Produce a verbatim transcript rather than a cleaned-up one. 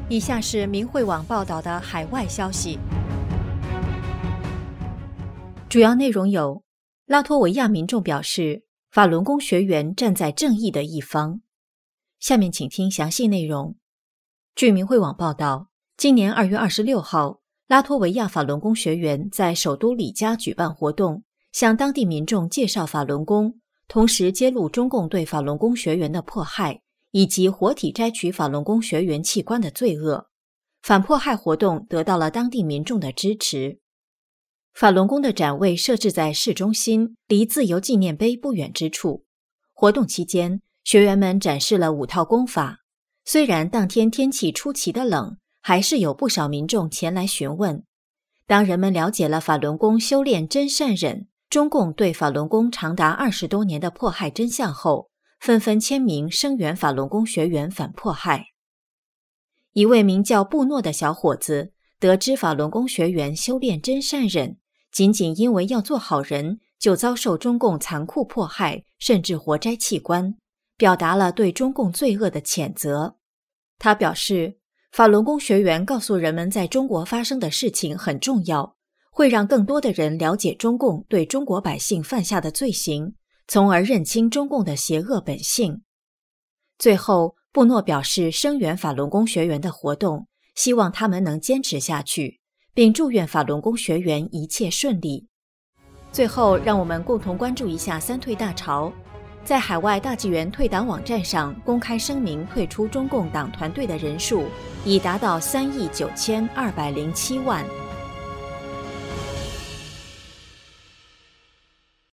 以下是明慧网报道的海外消息，主要内容有：拉脱维亚民众表示，法轮功学员站在正义的一方。下面请听详细内容。据明慧网报道，今年二月二十六号，拉脱维亚法轮功学员在首都里加举办活动，向当地民众介绍法轮功，同时揭露中共对法轮功学员的迫害，以及活体摘取法轮功学员器官的罪恶。反迫害活动得到了当地民众的支持。法轮功的展位设置在市中心，离自由纪念碑不远之处。活动期间，学员们展示了五套功法。虽然当天天气出奇的冷，还是有不少民众前来询问。当人们了解了法轮功修炼真善忍，中共对法轮功长达二十多年的迫害真相后，纷纷签名声援法轮功学员反迫害。一位名叫布诺的小伙子得知法轮功学员修炼真善忍，仅仅因为要做好人，就遭受中共残酷迫害，甚至活摘器官，表达了对中共罪恶的谴责。他表示，法轮功学员告诉人们在中国发生的事情很重要，会让更多的人了解中共对中国百姓犯下的罪行，从而认清中共的邪恶本性。最后，布诺表示声援法轮功学员的活动，希望他们能坚持下去，并祝愿法轮功学员一切顺利。最后，让我们共同关注一下三退大潮。在海外大纪元退党网站上公开声明退出中共党团队的人数已达到三亿九千二百零七万。